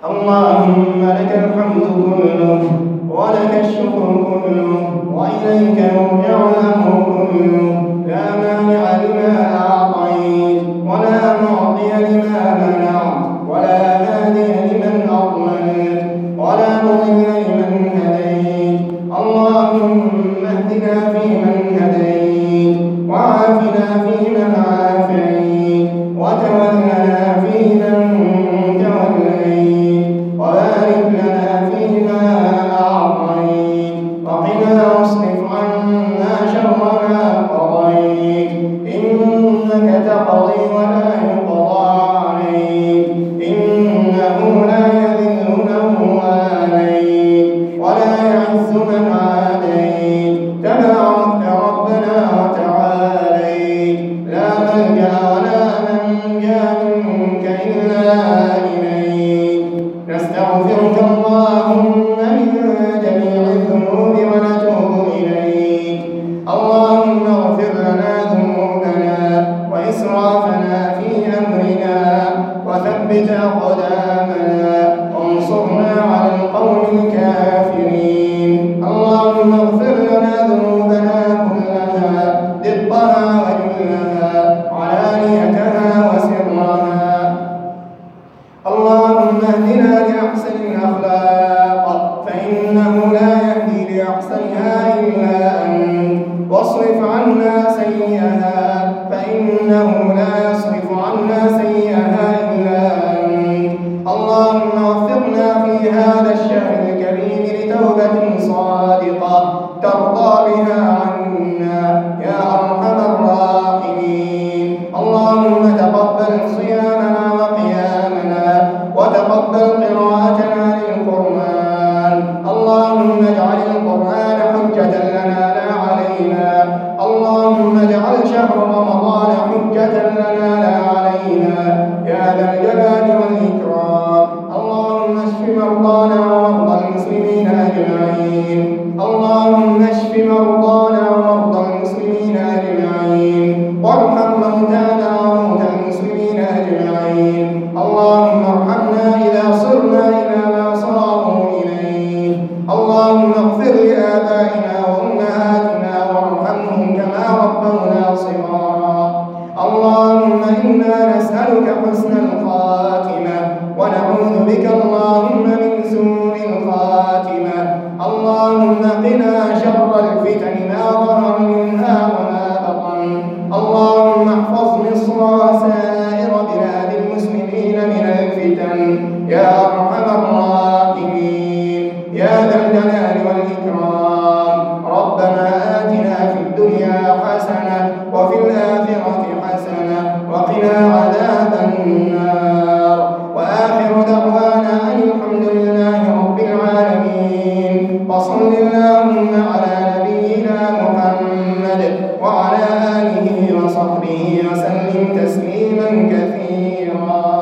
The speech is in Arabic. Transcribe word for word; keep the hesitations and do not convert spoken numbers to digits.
اللهم لك الحمد كله ولك الشكر كله وإليك يرجع الأمر كله. لا مانع لما أعطيت ولا معطي لما منعت ولا هادي لمن أضللت ولا مضل لمن هديت. اللهم اهدنا فيمن هديت وعافنا فيمن عافيت وتولنا فيمن توليت وبارك لنا فيما أعطيت وقنا واصرف عنا شر ما قضيت. إنك تقضي ولا يقضى عليك إنه لا يذل من واليت ولا يعز من عاديت. تباركت ربنا وتعاليت لا ملجأ ولا منجا منك إلا إليك. نستغفرك اللهم من جميع الذنوب ونتوب إليك. اللهم اغفر لنا ذنوبنا وإسرافنا في أمرنا وثبت أقدامنا وانصرنا على القوم الكافرين. اللهم اغفر لنا ذنوبنا كلها دقها وجلها علانيتها وسرها. اللهم اهدنا لأحسن الأخلاق فإنه لا يهدي لأحسنها إلا أنت واصرف عنا سيئها فإنه لا يصرف عنا سيئها إلا أنت. اللهم وفقنا في هذا الشهر الكريم لتوبة صادقة ترضى بها عنا يا أرحم الراحمين. اللهم تقبل صيامنا وقيامنا وتقبل قراءتنا للقرآن. اللهم اجعل القرآن حجة لنا لا علينا. اللهم اجعل شهر رمضان حجة لنا لا علينا يا ذا الجلال والإكرام. اللهم اشف مرضانا ومرضى المسلمين أجمعين. اللهم اشف مرضانا ومرضى المسلمين أجمعين وارحم موتانا وموتى المسلمين أجمعين. اللهم ارحمنا إذا صرنا إلى ما صاروا إليه. اللهم اغفر لآبائنا وأمهاتنا وارحمهم كما ربونا صغارا. اللهم إنا نسألك حسن الخاتمة ونعوذ بك اللهم من سوء الخاتمة. اللهم قنا شر الفتن ما ظهر منها وما بطن. اللهم احفظ مصر وسائر بلاد المسلمين من الفتن يا أرحم الراحمين يا ذا الجلال والإكرام. ربنا آتنا في الدنيا حسنة وفي الآخرة حسنة وقنا عذاب النار. وآخر دعوانا أن الحمد لله رب العالمين. وصل اللهم على نبينا محمد وعلى آله وصحبه وسلم تسليما كثيرا.